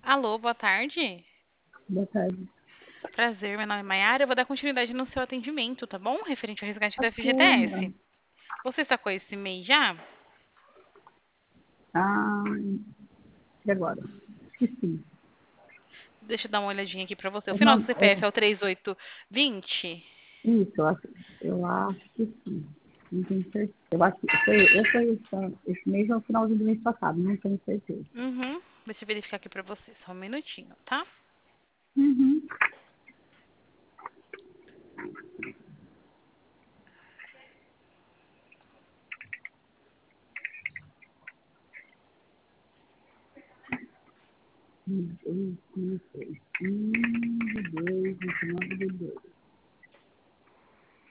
Alô, boa tarde. Boa tarde. Prazer, meu nome é Mayara. Eu vou dar continuidade no seu atendimento, tá bom? Referente ao resgate do Bacana. FGTS. Você está com esse mês já? Ah, e agora? Esqueci. Deixa eu dar uma olhadinha aqui pra você. O O final do nome, CPF é o 3820? isso, eu acho que sim. Não tenho certeza. Eu acho que esse mês é o finalzinho do mês passado, não tenho certeza. Uhum. Deixa eu verificar aqui pra você. Só um minutinho, tá? Uhum. Dois, 29 de dois.